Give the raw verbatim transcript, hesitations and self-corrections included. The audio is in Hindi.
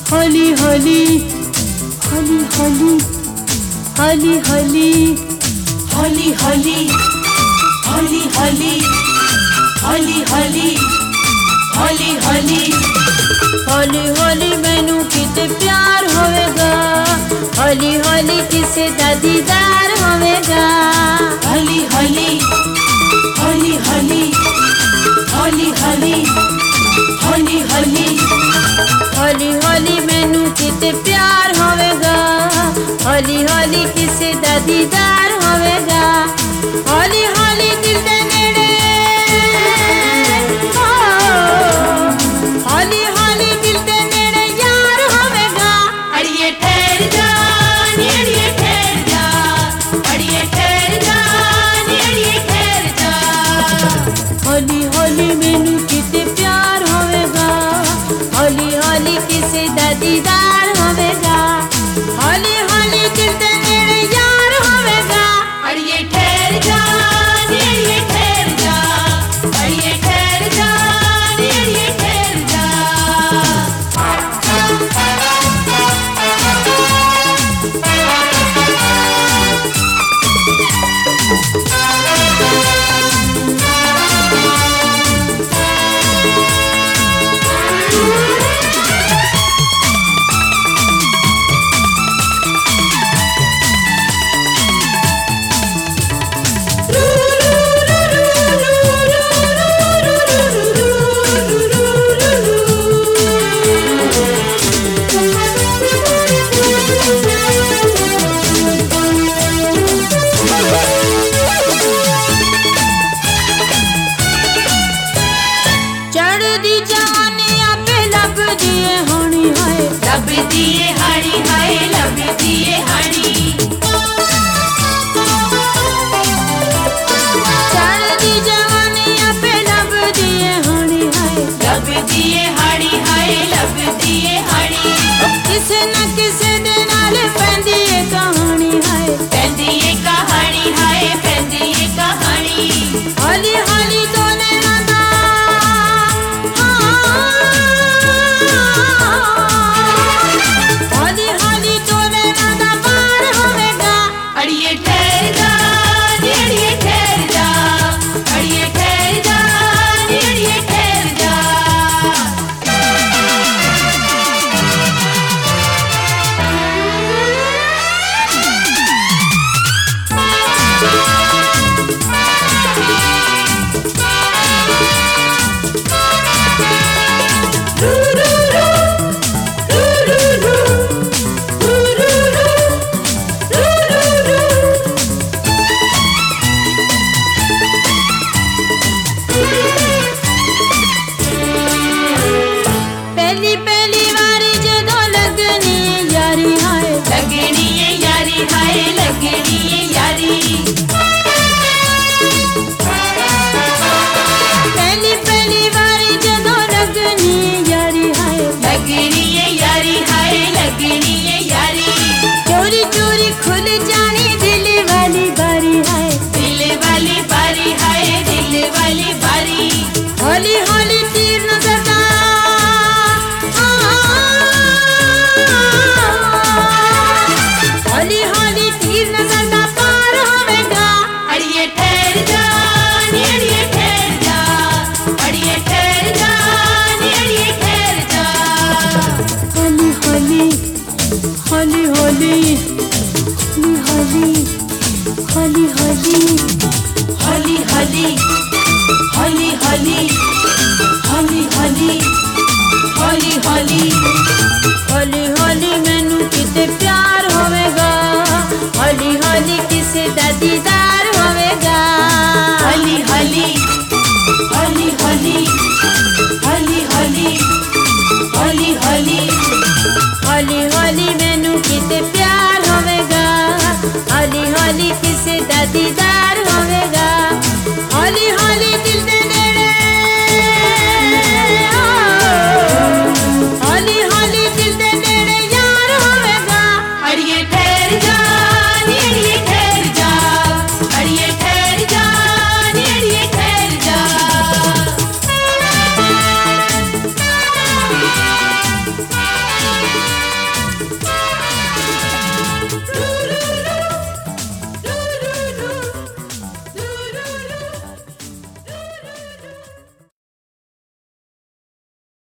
होली होली होली होली होली होली होली होली होली होली होली होली होली होली होली होली मैनू किते प्यार होवेगा, होली होली किसे दा दीदार होवेगा। होली होली होली होली होली होली होली होली होली होली मैनू किते प्यार होवेगा, होली होली किसे दा दीदार होवेगा। होली होली दिल दे नेड़े होली होली दिल दे नेड़े यार होवेगा। अड़िए ठहर जा नी अड़िए ठहर जा, अड़िए ठहर जा नी अड़िए ठहर जा। होली होली मैनू किते प्यार होवेगा, होली होली किसे दा दीदार होवेगा। होली होली दिल दे नेड़े यार होवेगा। अड़िए ठहर जा नी अड़िए ठहर जा, अड़िए ठहर जा नी अड़िए ठहर जा। चढ़दी जवानी आपे लब दिए होनी है, लब दिए हाड़ी हाय लब दिए हाड़ी। चढ़दी जवानी आपे लब दिए होनी है, लब दिए हाड़ी हाय लब दिए हाड़ी। किसे न किसे दे नाल पैंदी ए कहानी है, पैंदी ये कहानी हाय पैंदी ये कहानी। होली होली तो नैना दा होली होली तो नैना दा पार होवेगा। अड़िए ठहर जा नी अड़िए ठहर जा, अड़िए ठहर जा नी अड़िए ठहर जा। पहली पहली बारी जदों लगनी यारी हाय, लगनी ये यारी हाय लगनी ये यारी। पहली पहली बारी जदों लगनी यारी हाय, लगनी ये यारी हाय लगनी ये यारी। चोरी चोरी खुल जानी दिल वाली बारी हाय, दिल वाली बारी हाय दिल वाली बारी। होली होली तीर नजर दा होली होली तीर नजर दा पार होवेगा। अड़िए ठहर जा नी अड़िए ठहर जा, अड़िए ठहर जा नी अड़िए ठहर जा। होली होली होली होली होली होली होली होली होली होली होली होली होली होली होली होली होली मैनू किते प्यार होवेगा, होली होली किसे दा दीदार होवेगा। होली होली होली होली होली होली होली होली होली होली मैनू किते प्यार होवेगा, होली होली किसे दा दीदार